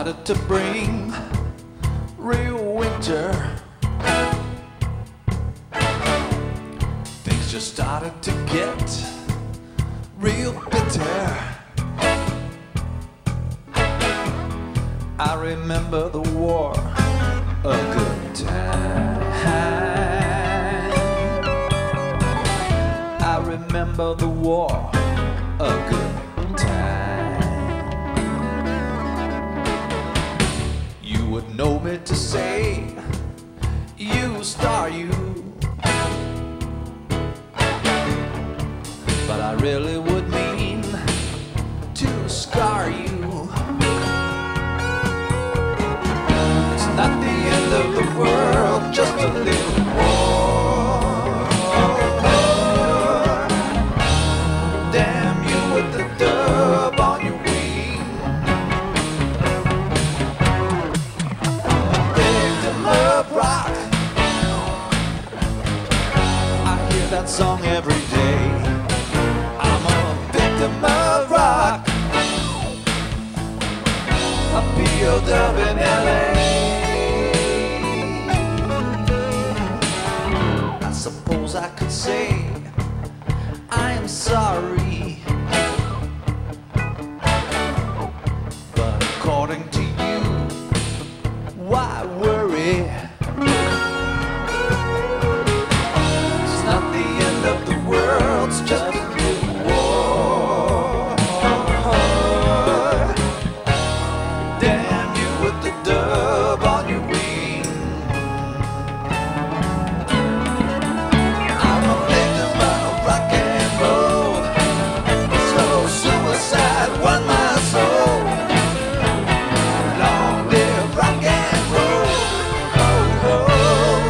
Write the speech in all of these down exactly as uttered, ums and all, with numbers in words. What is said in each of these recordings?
started to bring real winter. Things just started to get real bitter. I remember the war, a good time. I remember the war, a good time. You would know me to say, you star you, but I really would mean to scar you. It's not the end of the world, just a little war. Damn you with the dub on your wing. Victim of rock, I hear that song every day. I'm a victim of rock, a P O W in L A. I suppose I could say I am sorry, but according to you, why worry? It's not the end of the world, it's just a little war. Damn you with the dub on your wing. I'm a victim of rock and roll. Slow suicide won my soul. Long live rock and roll. Oh, oh.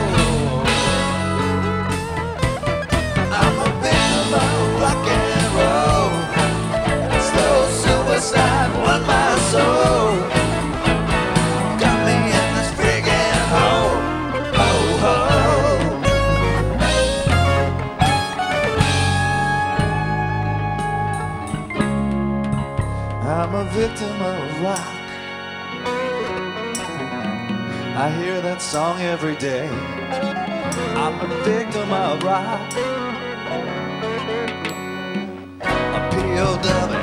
I'm a victim of rock and roll. Slow suicide won my soul. Got me in this friggin' hole. Oh, oh. I'm a victim of rock. I hear that song every day. I'm a victim of rock, a P O W